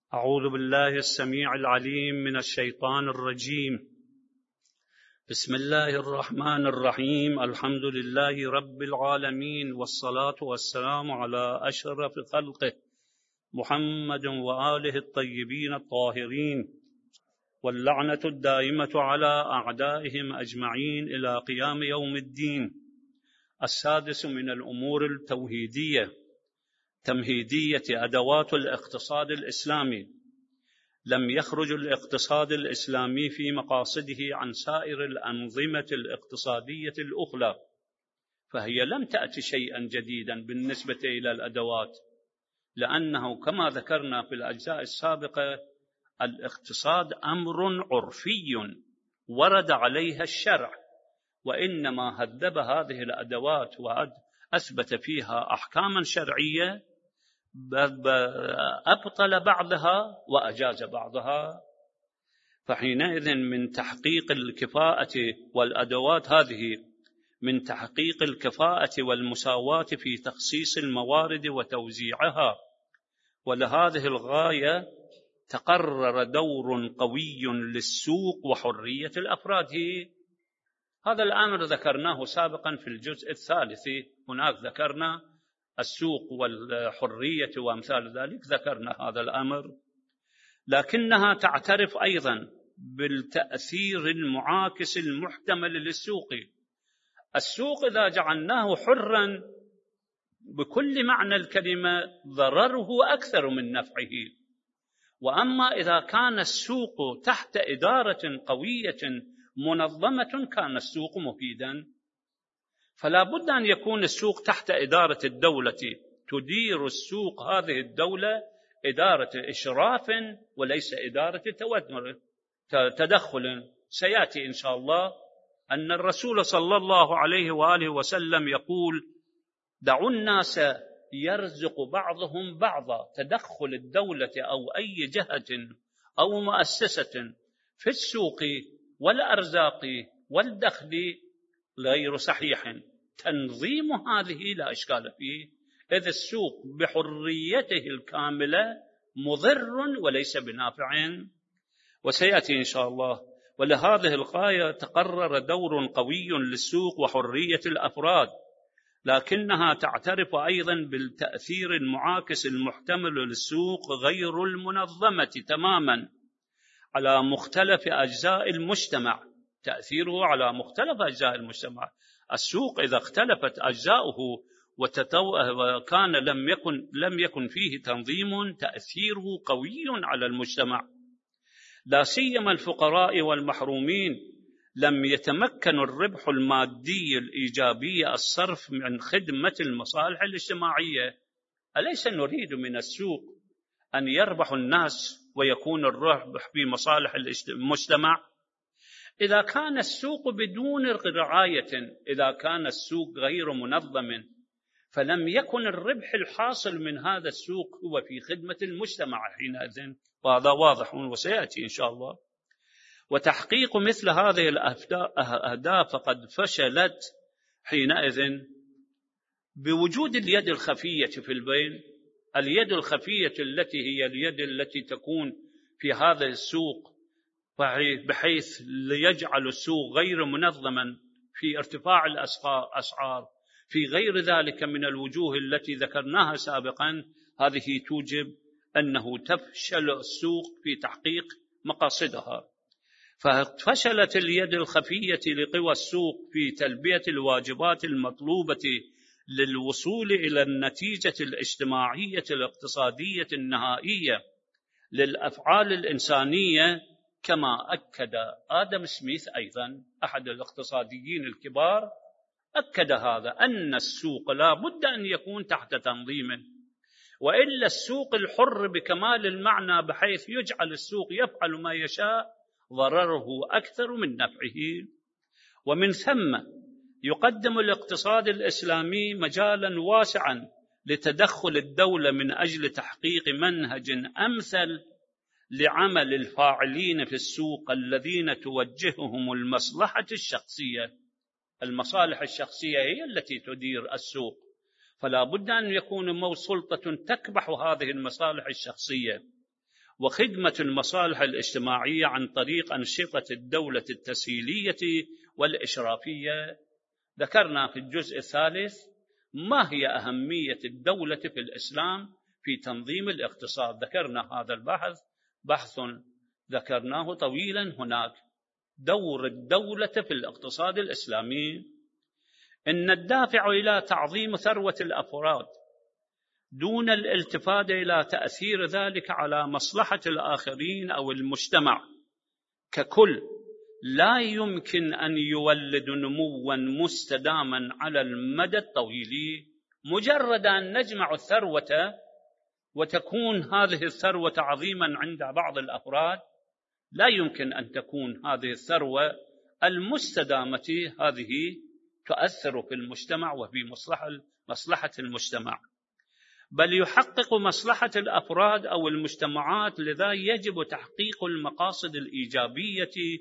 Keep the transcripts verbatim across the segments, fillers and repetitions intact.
أعوذ بالله السميع العليم من الشيطان الرجيم. بسم الله الرحمن الرحيم. الحمد لله رب العالمين، والصلاة والسلام على أشرف خلقه محمد وآله الطيبين الطاهرين، واللعنة الدائمة على أعدائهم أجمعين إلى قيام يوم الدين. السادس من الأمور التوحيدية تمهيدية أدوات الاقتصاد الإسلامي. لم يخرج الاقتصاد الإسلامي في مقاصده عن سائر الأنظمة الاقتصادية الأخرى، فهي لم تأتي شيئا جديدا بالنسبة إلى الأدوات، لأنه كما ذكرنا في الأجزاء السابقة الاقتصاد أمر عرفي ورد عليها الشرع، وإنما هذب هذه الأدوات وأثبت فيها أحكاما شرعية أبطل بعضها وأجاز بعضها. فحينئذ من تحقيق الكفاءة والأدوات هذه من تحقيق الكفاءة والمساواة في تخصيص الموارد وتوزيعها، ولهذه الغاية تقرر دور قوي للسوق وحرية الأفراد. هذا الأمر ذكرناه سابقا في الجزء الثالث، هناك ذكرنا السوق والحرية وأمثال ذلك، ذكرنا هذا الأمر، لكنها تعترف أيضا بالتأثير المعاكس المحتمل للسوق. السوق إذا جعلناه حرا بكل معنى الكلمة ضرره أكثر من نفعه، وأما إذا كان السوق تحت إدارة قوية منظمة كان السوق مفيدا. فلا بد أن يكون السوق تحت إدارة الدولة، تدير السوق هذه الدولة إدارة إشراف وليس إدارة تدخل. سيأتي إن شاء الله أن الرسول صلى الله عليه وآله وسلم يقول: دعوا الناس يرزق بعضهم بعضا. تدخل الدولة أو أي جهة أو مؤسسة في السوق والأرزاق والدخل غير صحيح. تنظيم هذه لا إشكال فيه، إذ السوق بحريته الكاملة مضر وليس بنافع، وسيأتي إن شاء الله. ولهذه الغاية تقرر دور قوي للسوق وحرية الأفراد، لكنها تعترف أيضا بالتأثير المعاكس المحتمل للسوق غير المنظمة تماما على مختلف أجزاء المجتمع. تأثيره على مختلف أجزاء المجتمع. السوق إذا اختلفت أجزاؤه وكان لم يكن لم يكن فيه تنظيم تأثيره قوي على المجتمع، لا سيما الفقراء والمحرومين. لم يتمكن الربح المادي الإيجابي الصرف من خدمة المصالح الاجتماعية. أليس نريد من السوق أن يربح الناس ويكون الربح في مصالح المجتمع؟ إذا كان السوق بدون رعاية، إذا كان السوق غير منظم، فلم يكن الربح الحاصل من هذا السوق هو في خدمة المجتمع حينئذ، وهذا واضح وسيأتي إن شاء الله. وتحقيق مثل هذه الأهداف قد فشلت حينئذ بوجود اليد الخفية في البين. اليد الخفية التي هي اليد التي تكون في هذا السوق، بحيث يجعل السوق غير منظما في ارتفاع الأسعار في غير ذلك من الوجوه التي ذكرناها سابقا. هذه توجب أنه تفشل السوق في تحقيق مقاصدها. ففشلت اليد الخفية لقوى السوق في تلبية الواجبات المطلوبة للوصول إلى النتيجة الاجتماعية الاقتصادية النهائية للأفعال الإنسانية، كما أكد آدم سميث أيضا أحد الاقتصاديين الكبار، أكد هذا أن السوق لا بد أن يكون تحت تنظيم، وإلا السوق الحر بكمال المعنى بحيث يجعل السوق يفعل ما يشاء ضرره أكثر من نفعه. ومن ثم يقدم الاقتصاد الإسلامي مجالا واسعا لتدخل الدولة من أجل تحقيق منهج أمثل لعمل الفاعلين في السوق الذين توجههم المصلحة الشخصية. المصالح الشخصية هي التي تدير السوق، فلا بد أن يكون سلطة تكبح هذه المصالح الشخصية. وخدمة المصالح الاجتماعية عن طريق أنشطة الدولة التسهيلية والإشرافية. ذكرنا في الجزء الثالث ما هي أهمية الدولة في الإسلام في تنظيم الاقتصاد. ذكرنا هذا البحث، بحث ذكرناه طويلا هناك، دور الدولة في الاقتصاد الإسلامي. إن الدافع إلى تعظيم ثروة الأفراد دون الالتفات إلى تأثير ذلك على مصلحة الآخرين أو المجتمع ككل لا يمكن أن يولد نمواً مستداماً على المدى الطويل. مجرد أن نجمع الثروة وتكون هذه الثروة عظيماً عند بعض الأفراد، لا يمكن أن تكون هذه الثروة المستدامة هذه تؤثر في المجتمع وفي مصلحة مصلحة المجتمع، بل يحقق مصلحة الأفراد أو المجتمعات. لذا يجب تحقيق المقاصد الإيجابية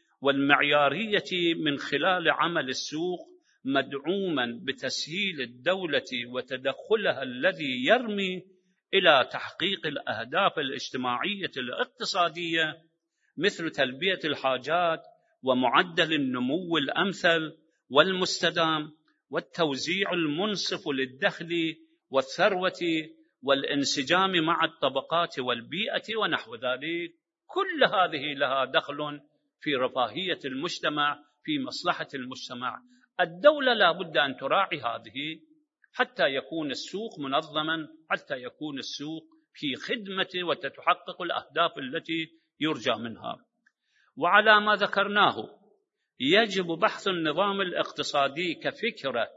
والمعيارية من خلال عمل السوق، مدعوما بتسهيل الدولة وتدخلها الذي يرمي إلى تحقيق الأهداف الاجتماعية الاقتصادية، مثل تلبية الحاجات ومعدل النمو الأمثل والمستدام والتوزيع المنصف للدخل والثروة والانسجام مع الطبقات والبيئة ونحو ذلك. كل هذه لها دخل في رفاهية المجتمع، في مصلحة المجتمع. الدولة لا بد أن تراعي هذه حتى يكون السوق منظما، حتى يكون السوق في خدمة وتتحقق الأهداف التي يرجى منها. وعلى ما ذكرناه يجب بحث النظام الاقتصادي كفكرة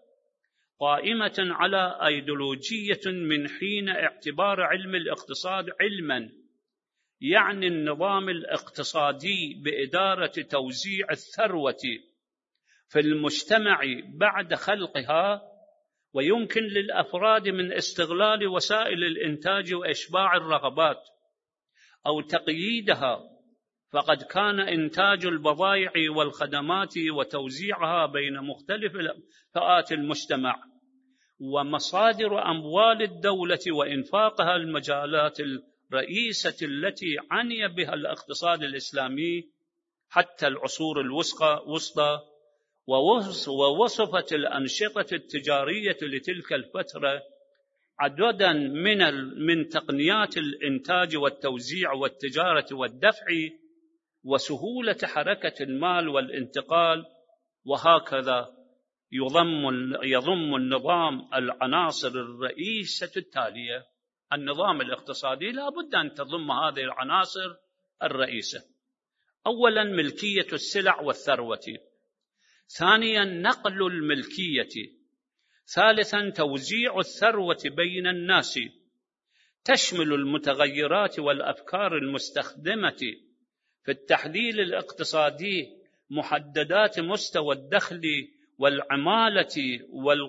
قائمة على أيديولوجية من حين اعتبار علم الاقتصاد علما، يعني النظام الاقتصادي بإدارة توزيع الثروة في المجتمع بعد خلقها، ويمكن للأفراد من استغلال وسائل الإنتاج وإشباع الرغبات أو تقييدها. فقد كان إنتاج البضائع والخدمات وتوزيعها بين مختلف فئات المجتمع ومصادر أموال الدولة وإنفاقها المجالات الرئيسة التي عني بها الاقتصاد الإسلامي حتى العصور الوسطى. ووصفت الأنشطة التجارية لتلك الفترة عددا من من تقنيات الإنتاج والتوزيع والتجارة والدفع وسهولة حركة المال والانتقال. وهكذا يضم يضم النظام العناصر الرئيسة التالية. النظام الاقتصادي لا بد أن تضم هذه العناصر الرئيسة: أولا ملكية السلع والثروة، ثانيا نقل الملكية، ثالثا توزيع الثروة بين الناس تشمل المتغيرات والأفكار المستخدمة في التحليل الاقتصادي، محددات مستوى الدخل والعمالة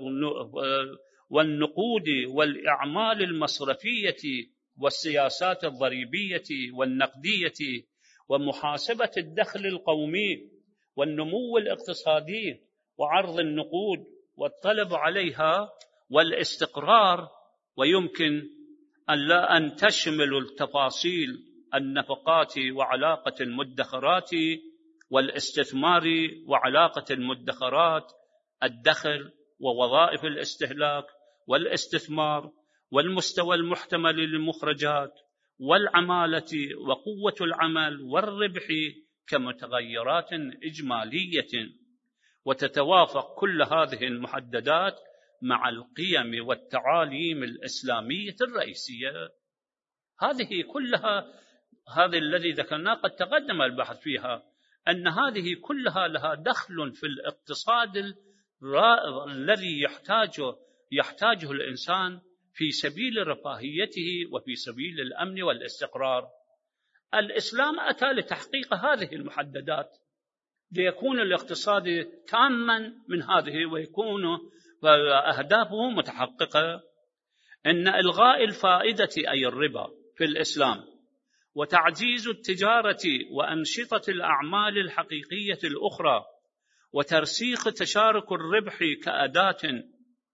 والنقود والإعمال المصرفية والسياسات الضريبية والنقدية ومحاسبة الدخل القومي والنمو الاقتصادي وعرض النقود والطلب عليها والاستقرار. ويمكن أن لا أن تشمل التفاصيل النفقات وعلاقة المدخرات والاستثمار وعلاقة المدخرات، الدخل ووظائف الاستهلاك والاستثمار والمستوى المحتمل للمخرجات والعمالة وقوة العمل والربح كمتغيرات إجمالية. وتتوافق كل هذه المحددات مع القيم والتعاليم الإسلامية الرئيسية. هذه كلها، هذا الذي ذكرناه قد تقدم البحث فيها، أن هذه كلها لها دخل في الاقتصاد الذي يحتاجه يحتاجه الإنسان في سبيل رفاهيته وفي سبيل الأمن والاستقرار. الإسلام أتى لتحقيق هذه المحددات ليكون الاقتصاد تاما من هذه ويكون أهدافه متحققة. إن إلغاء الفائدة أي الربا في الإسلام وتعزيز التجارة وأنشطة الأعمال الحقيقية الأخرى وترسيخ تشارك الربح كأداة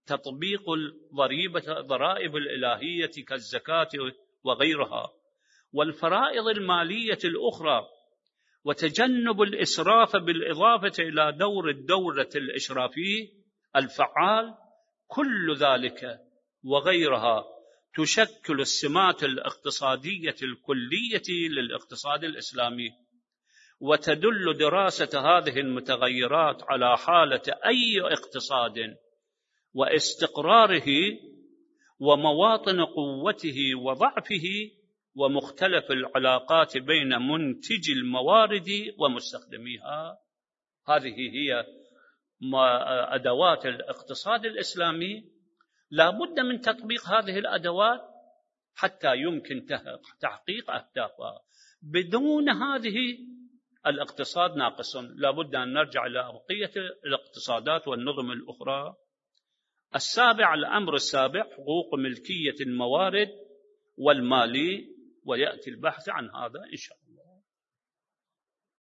تطبيق الضريبة ضرائب الإلهية كالزكاة وغيرها والفرائض المالية الأخرى، وتجنب الإسراف بالإضافة إلى دور الدولة الإشرافي الفعال، كل ذلك وغيرها تشكل السمات الاقتصادية الكلية للاقتصاد الإسلامي. وتدل دراسة هذه المتغيرات على حالة أي اقتصاد واستقراره ومواطن قوته وضعفه ومختلف العلاقات بين منتجي الموارد ومستخدميها. هذه هي أدوات الاقتصاد الإسلامي. لا بد من تطبيق هذه الأدوات حتى يمكن تحقيق أهدافها. بدون هذه الاقتصاد ناقص. لا بد أن نرجع إلى بقية الاقتصادات والنظم الأخرى. السابع، الأمر السابع، حقوق ملكية الموارد والمالي، ويأتي البحث عن هذا إن شاء الله.